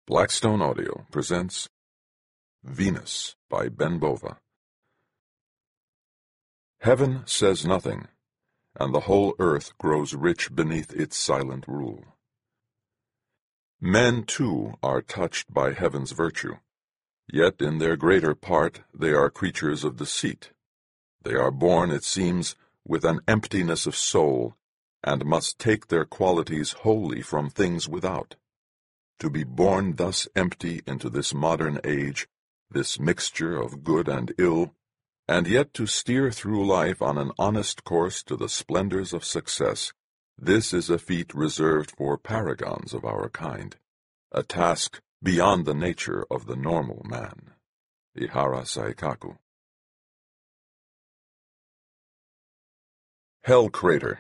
Blackstone Audio presents Venus by Ben Bova. Heaven says nothing, and the whole earth grows rich beneath its silent rule. Men, too, are touched by heaven's virtue, yet in their greater part they are creatures of deceit. They are born, it seems, with an emptiness of soul, and must take their qualities wholly from things without. To be born thus empty into this modern age, this mixture of good and ill, and yet to steer through life on an honest course to the splendors of success, this is a feat reserved for paragons of our kind, a task beyond the nature of the normal man. Ihara Saikaku. Hell Crater.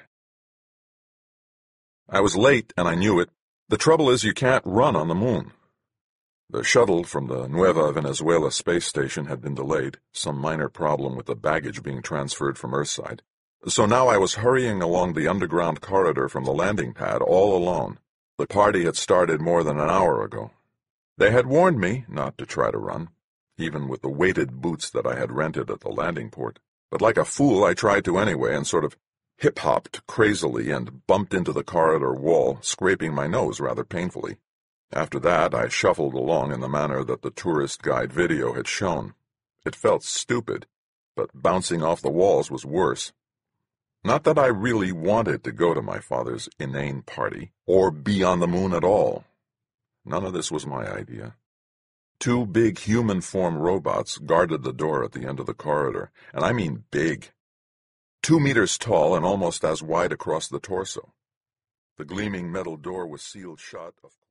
I was late, and I knew it. The trouble is you can't run on the moon. The shuttle from the Nueva Venezuela space station had been delayed, some minor problem with the baggage being transferred from Earthside. So now I was hurrying along the underground corridor from the landing pad all alone. The party had started more than an hour ago. They had warned me not to try to run, even with the weighted boots that I had rented at the landing port. But like a fool I tried to anyway and sort of hip-hopped crazily and bumped into the corridor wall, scraping my nose rather painfully. After that, I shuffled along in the manner that the tourist guide video had shown. It felt stupid, but bouncing off the walls was worse. Not that I really wanted to go to my father's inane party, or be on the moon at all. None of this was my idea. Two big human-form robots guarded the door at the end of the corridor, and I mean big. 2 meters tall and almost as wide across the torso. The gleaming metal door was sealed shut, of